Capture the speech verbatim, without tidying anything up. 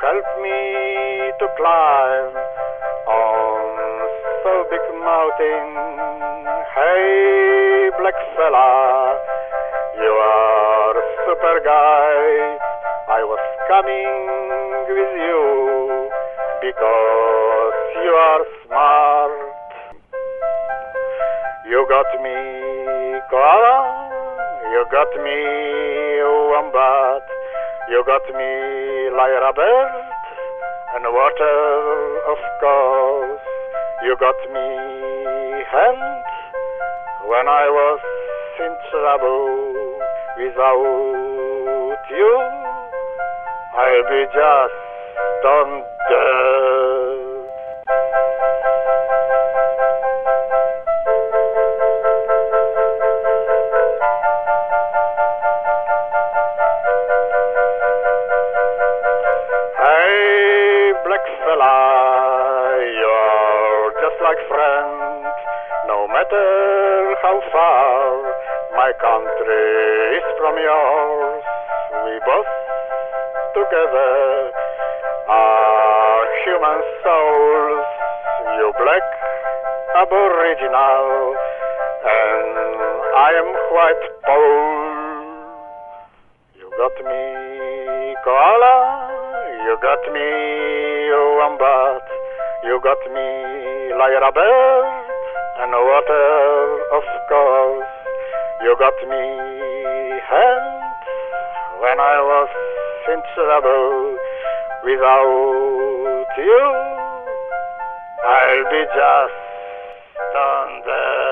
help me to climb on so big mountain. Hey, black fella, you are a super guy. I was coming with you because you are smart. You got me koala, you got me wombat, you got me lyra bird, and water, of course. You got me hand when I was in trouble. Without you, I'll be just stone dead. Hey, black fella, you're just like friend. No matter how far my country is from yours, we both together are human souls. You black aboriginal, and I am white pole. You got me koala, you got me wombat, you got me lyra bird, and water, of course. You got me hand when I was in trouble. Without you, I'll be just on the